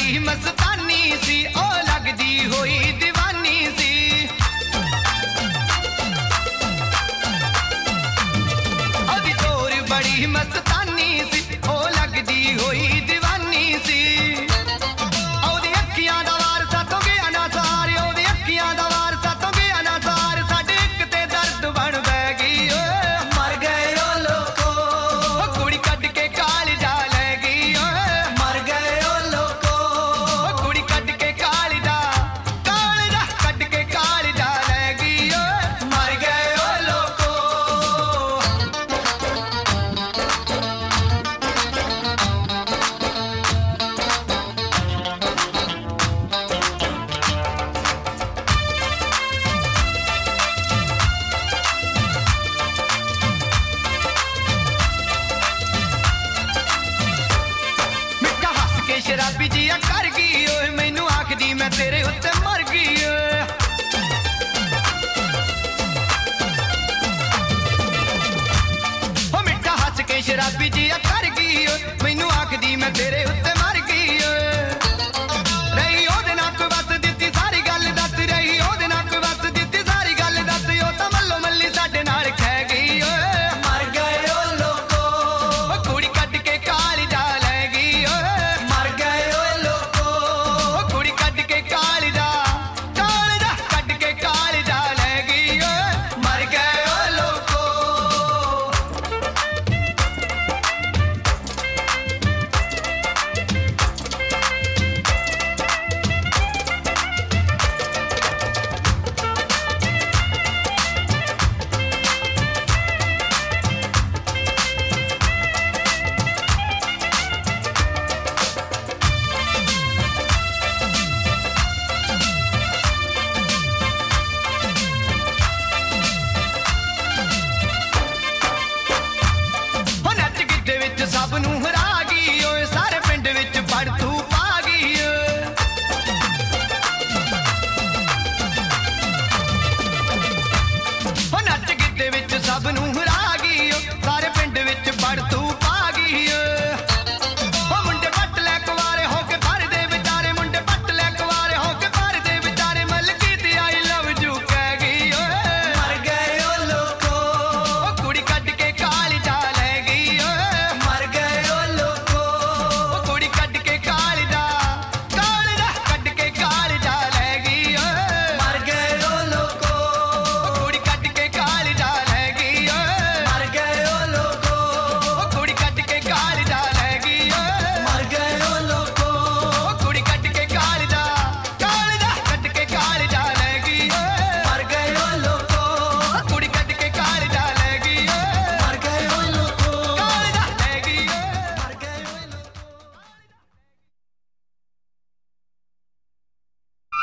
बड़ी मस्तानी सी, ओ लगदी होई दीवानी सी। ओदी टोर बड़ी मस्तानी सी, ओ लगदी होई दीवानी सी। ओदी अखियां दा वार सातों गया ना सार, ओदी अखियां दा वार सातों गया ना सार। साडे इक ते दर्द बन बह गई, मर गए ओ लोको। कुड़ी कट के काल जा ले गई, मर गए ओ लोको। कुड़ी कट के काल जा कट के काल जा ले गई, मर गए ओ लोको। मिठा हस के शराबी